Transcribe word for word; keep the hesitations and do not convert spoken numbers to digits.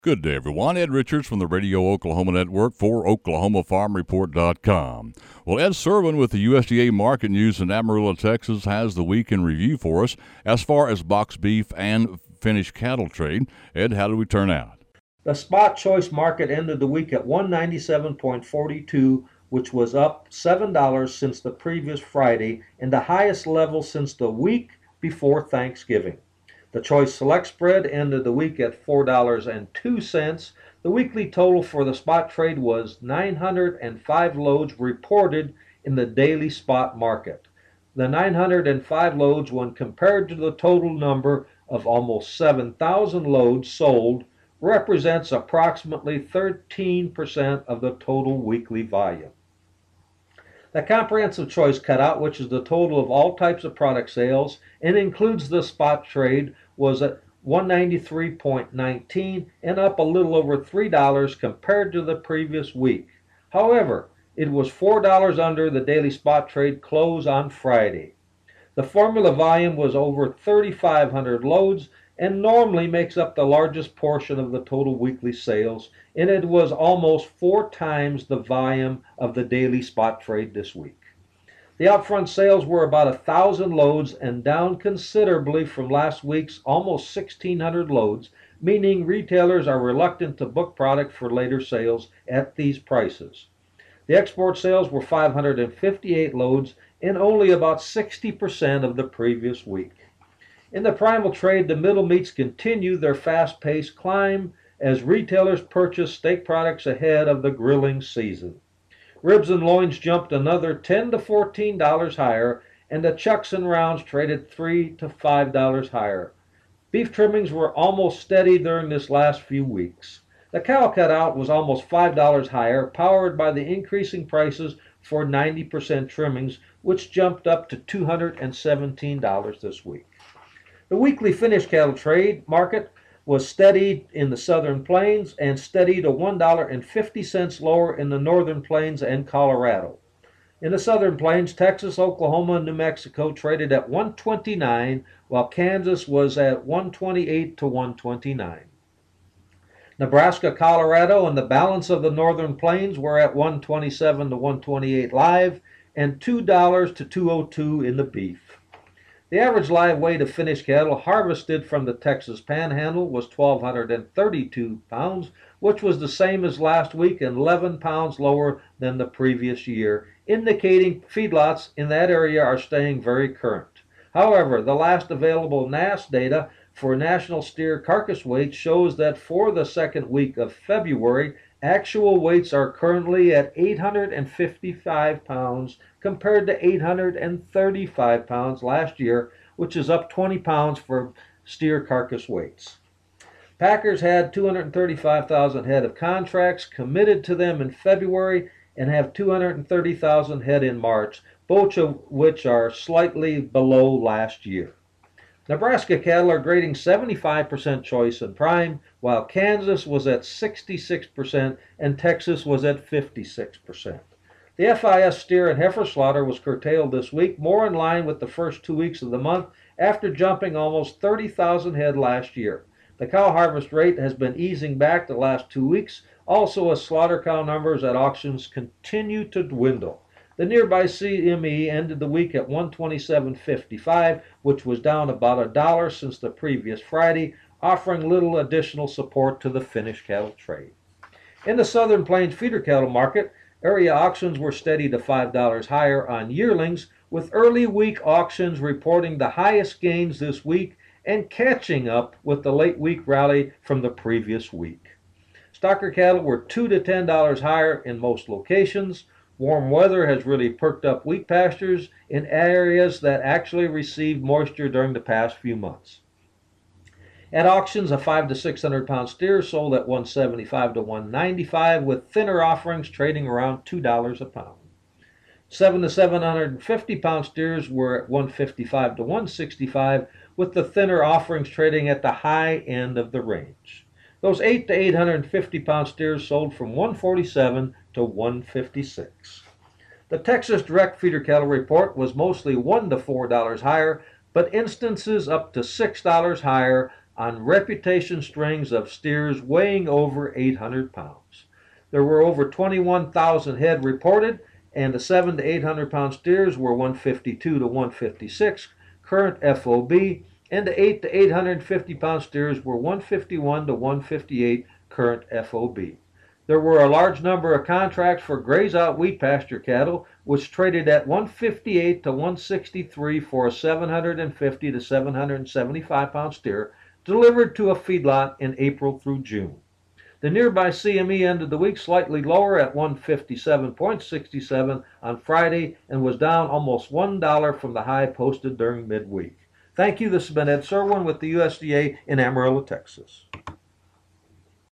Good day, everyone. Ed Richards from the Radio Oklahoma Network for Oklahoma Farm Report dot com. Well, Ed Servan with the U S D A Market News in Amarillo, Texas, has the week in review for us as far as box beef and finished cattle trade. Ed, how did we turn out? The spot choice market ended the week at one ninety-seven forty-two, which was up seven dollars since the previous Friday and the highest level since the week before Thanksgiving. The choice select spread ended the week at four dollars and two cents. The weekly total for the spot trade was nine hundred five loads reported in the daily spot market. The nine hundred five loads, when compared to the total number of almost seven thousand loads sold, represents approximately thirteen percent of the total weekly volume. The comprehensive choice cutout, which is the total of all types of product sales and includes the spot trade, was at one ninety-three nineteen and up a little over three dollars compared to the previous week. However, it was four dollars under the daily spot trade close on Friday. The formula volume was over thirty-five hundred loads and normally makes up the largest portion of the total weekly sales, and it was almost four times the volume of the daily spot trade this week. The upfront sales were about one thousand loads and down considerably from last week's almost sixteen hundred loads, meaning retailers are reluctant to book product for later sales at these prices. The export sales were five hundred fifty-eight loads and only about sixty percent of the previous week. In the primal trade, the middle meats continue their fast-paced climb as retailers purchase steak products ahead of the grilling season. Ribs and loins jumped another ten to fourteen dollars higher, and the chucks and rounds traded three to five dollars higher. Beef trimmings were almost steady during this last few weeks. The cow cutout was almost five dollars higher, powered by the increasing prices for ninety percent trimmings, which jumped up to two hundred seventeen dollars this week. The weekly finished cattle trade market was steady in the southern plains and steady to one dollar and fifty cents lower in the northern plains and Colorado. In the southern plains, Texas, Oklahoma, and New Mexico traded at one twenty-nine, while Kansas was at one twenty-eight to one twenty-nine. Nebraska, Colorado, and the balance of the northern plains were at one twenty-seven to one twenty-eight live and two dollars to two oh two in the beef. The average live weight of finished cattle harvested from the Texas Panhandle was one thousand two hundred thirty-two pounds, which was the same as last week and eleven pounds lower than the previous year, indicating feedlots in that area are staying very current. However, the last available N A S data for national steer carcass weight shows that for the second week of February, actual weights are currently at eight hundred fifty-five pounds compared to eight hundred thirty-five pounds last year, which is up twenty pounds for steer carcass weights. Packers had two hundred thirty-five thousand head of contracts committed to them in February and have two hundred thirty thousand head in March, both of which are slightly below last year. Nebraska cattle are grading seventy-five percent choice and prime, while Kansas was at sixty-six percent and Texas was at fifty-six percent. The F I S steer and heifer slaughter was curtailed this week, more in line with the first two weeks of the month after jumping almost thirty thousand head last year. The cow harvest rate has been easing back the last two weeks, also as slaughter cow numbers at auctions continue to dwindle. The nearby C M E ended the week at one twenty-seven fifty-five, which was down about a dollar since the previous Friday, offering little additional support to the finished cattle trade. In the Southern Plains feeder cattle market, area auctions were steady to five dollars higher on yearlings, with early week auctions reporting the highest gains this week and catching up with the late week rally from the previous week. Stocker cattle were two to ten dollars higher in most locations. Warm weather has really perked up wheat pastures in areas that actually received moisture during the past few months. At auctions, a five to six hundred pound steer sold at one seventy-five to one ninety-five, with thinner offerings trading around two dollars a pound. seven to seven hundred fifty pound steers were at one fifty-five to one sixty-five, with the thinner offerings trading at the high end of the range. Those eight to eight hundred fifty pound steers sold from one forty-seven to one fifty-six. The Texas direct feeder cattle report was mostly one to four dollars higher, but instances up to six dollars higher on reputation strings of steers weighing over eight hundred pounds. There were over twenty-one thousand head reported, and the seven to eight hundred pound steers were one fifty-two to one fifty-six current F O B, and the eight to eight hundred fifty pound steers were one fifty-one to one fifty-eight current F O B. There were a large number of contracts for graze-out wheat pasture cattle, which traded at one fifty-eight to one sixty-three for a seven fifty to seven seventy-five pound steer delivered to a feedlot in April through June. The nearby C M E ended the week slightly lower at one fifty-seven point six seven on Friday and was down almost one dollar from the high posted during midweek. Thank you. This has been Ed Serwin with the U S D A in Amarillo, Texas.